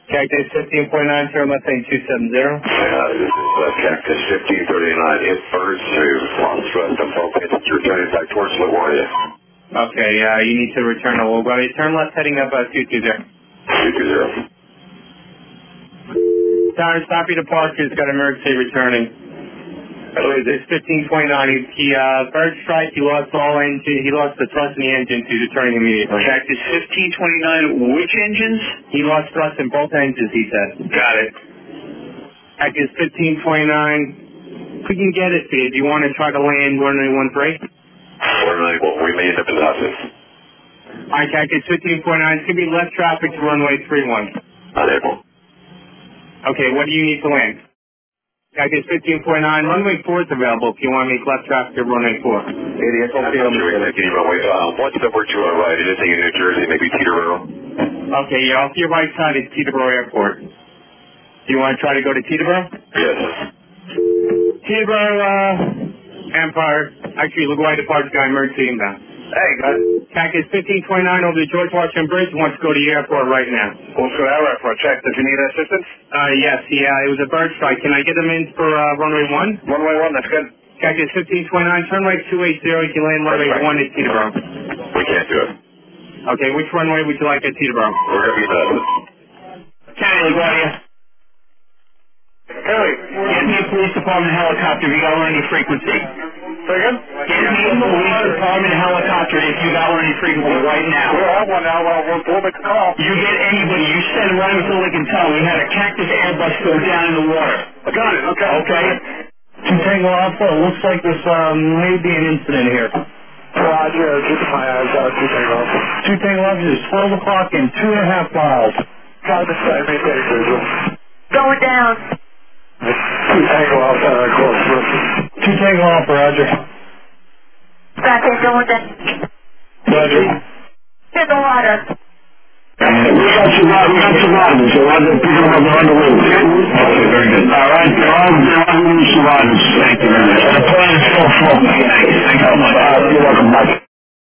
Cactus 15.9, turn left lane 270. This is Cactus 1539, inverse to Los Rest of Focus. You're turning back towards LaGuardia. Okay, you need to return to LaGuardia. Turn left heading up 220. 220. Tower, stop your departure. It's got emergency returning. It's 15.9. He bird strike. He lost all engine. He lost the thrust in the engine. So he's returning immediately. Cactus 1529, which engines? He lost thrust in both engines, he said. Got it. Cactus 1529. We can get it to you. Do you want to try to land runway 13? Runway, well, we may end up in Austin. Alright, Cactus 15.9. It's going to be left traffic to runway 31. Unable. Okay, what do you need to land? Cactus 15.9. Runway 4 is available if you want to make left traffic to runway 4. ADS, I'm not sure exactly runway. What's the number to our right? Anything in New Jersey, maybe Teterboro? Okay, yeah, off your right side is Teterboro Airport. Do you want to try to go to Teterboro? Yes. Teterboro, Empire. Actually, LaGuardia Department's got emergency inbound. Hey, guys. Cactus 1529 over the George Washington Bridge wants to go to the airport right now. We'll go to our airport. Check. Does you need assistance? Yes, it was a bird strike. Can I get them in for runway 1? Runway 1, that's good. Cactus 1529, turn right 280, you can land runway 1 at Teterboro. We can't do it. Okay, which runway would you like at Teterboro? We're going to be the... County LaGuardia. Hey. Get me a police department helicopter if you got one any frequency. Say again? Get me a police department helicopter if you got one any frequency right now. We don't have one now. We'll make a call. You get anybody, you send right with the Lincoln Tunnel. We had a Cactus Airbus go down in the water. I got it. Okay. Okay? Two Tango Alpha, looks like this may be an incident here. Roger, keep my eyes out. Two Tango Alpha. Two Tango Alpha is 12 o'clock and 2.5 miles. Got the same. Maintain visual. Going down. Two Tango Alpha, course. Two Tango Alpha, roger. Cactus going down. Roger. To the water. We got you right, so we're on the way. Okay, very good. All right.